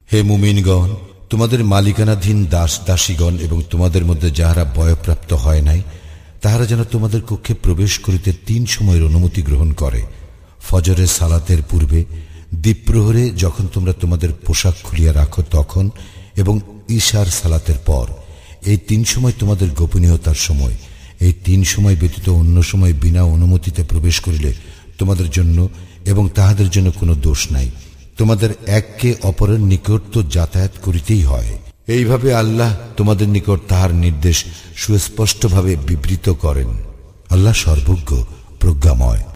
হে মুমিনগণ, তোমাদের মালিকানাধীন দাস দাসীগণ এবং তোমাদের মধ্যে যাহারা বয়প্রাপ্ত হয় নাই, তাহারা যেন তোমাদের কক্ষে প্রবেশ করিতে 3 সময়ের অনুমতি গ্রহণ করে। ফজরের সালাতের পূর্বে, দ্বীপ্রহরে যখন তোমরা তোমাদের পোশাক খুলিয়া রাখো তখন, এবং ঈশার সালাতের পর। এই 3 সময় তোমাদের গোপনীয়তার সময়। এই 3 সময় ব্যতীত অন্য সময় বিনা অনুমতিতে প্রবেশ করিলে তোমাদের জন্য এবং তাহাদের জন্য কোনো দোষ নাই। তোমাদের একে অপরের নিকট তো যাতায়াত করিতেই হয়। এইভাবে আল্লাহ তোমাদের নিকট তাহার নির্দেশ সুস্পষ্টভাবে বিবৃত করেন। আল্লাহ সর্বজ্ঞ, প্রজ্ঞাময়।